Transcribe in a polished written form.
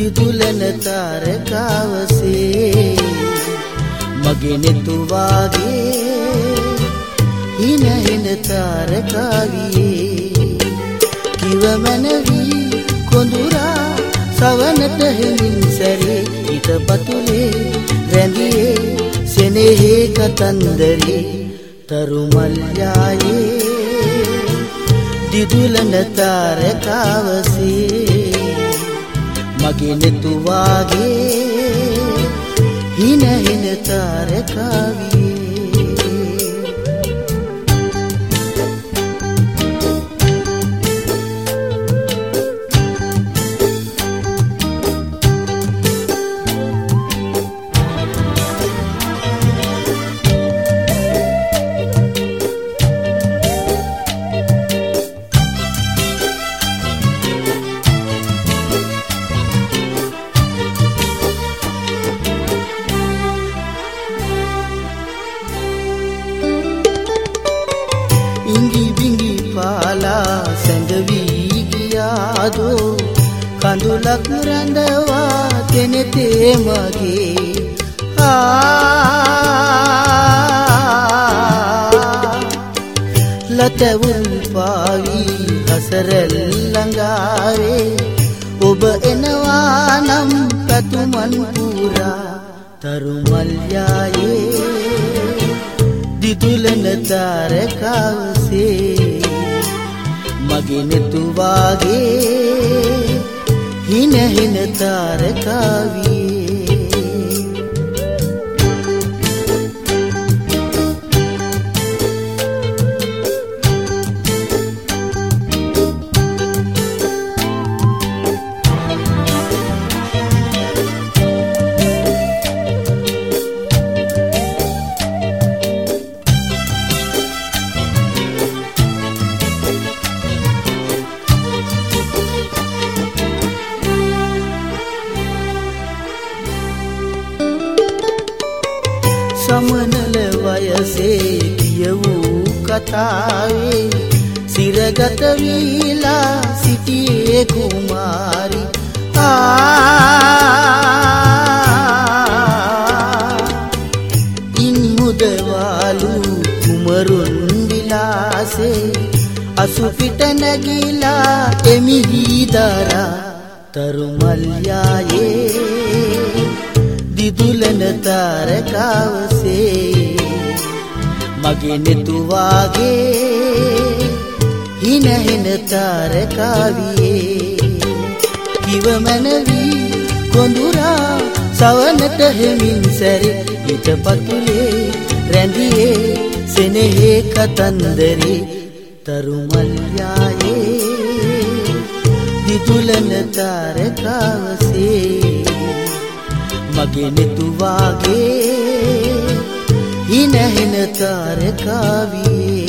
දිදුලන තාරකාවසේ මගේ නෙතු වාගේ හින හින තාරකාවියේ කිව මනවි කොඳුරා සවනට හෙමින් සැරේ හිතපතුලේ රැඳියේ සෙනෙහේ කතන්දරේ තරුමල්යායේ දිදුලන තාරකාවසේ මගේ නෙතු වාගේ හින හින තාරකාවියේ ඉංගි බිංගි පාලා සැඟවී ගියාදෝ කඳුලක් රැඳවා කෙනෙතේ මගේ ලතවුල් පාවි හසරල් ළඟාවේ ඔබ එනවා නම් පැතුමන් පුරා තරුමල්යායේ දිදුලන තාරකාවසේ මගේ නෙතු වාගේ හින හින තාරකාවියේ සමනල වයසේ කියවූ කතාවේ සිරගත වීලා සිටියේ කුමාරි ඉන් මුදවාලු කුමරුන් විලාසේ අසුපිට නැගිලා එමිහි දරා තරුමල්යායේ දිදුලන තාරකාවසේ මගේ නෙතු වාගේ හින හින තාරකාවියේ කිව මනවි කොඳුරා සවනට හෙමින් සැරේ හිතපතුලේ රැඳියේ සෙනෙහේ කතන්දරේ තරුමල්යායේ දිදුලන තාරකාවසේ මගේ නෙතු වාගේ හින හින තාරකාවියේ